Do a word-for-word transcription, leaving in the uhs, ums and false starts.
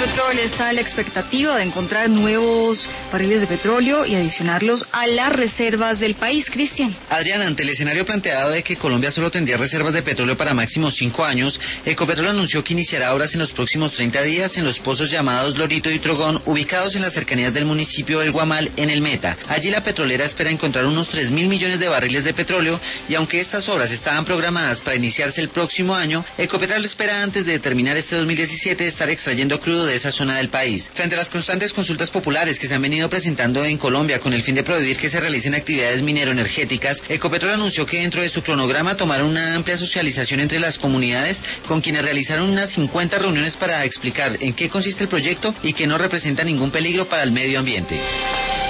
Ecopetrol está la expectativa de encontrar nuevos barriles de petróleo y adicionarlos a las reservas del país. Cristian. Adriana, ante el escenario planteado de que Colombia solo tendría reservas de petróleo para máximo cinco años, Ecopetrol anunció que iniciará obras en los próximos treinta días en los pozos llamados Lorito y Trogón, ubicados en las cercanías del municipio del Guamal, en el Meta. Allí la petrolera espera encontrar unos tres mil millones de barriles de petróleo, y aunque estas obras estaban programadas para iniciarse el próximo año, Ecopetrol espera antes de terminar este dos mil diecisiete estar extrayendo crudo de esa zona del país. Frente a las constantes consultas populares que se han venido presentando en Colombia con el fin de prohibir que se realicen actividades minero-energéticas, Ecopetrol anunció que dentro de su cronograma tomaron una amplia socialización entre las comunidades, con quienes realizaron unas cincuenta reuniones para explicar en qué consiste el proyecto y que no representa ningún peligro para el medio ambiente.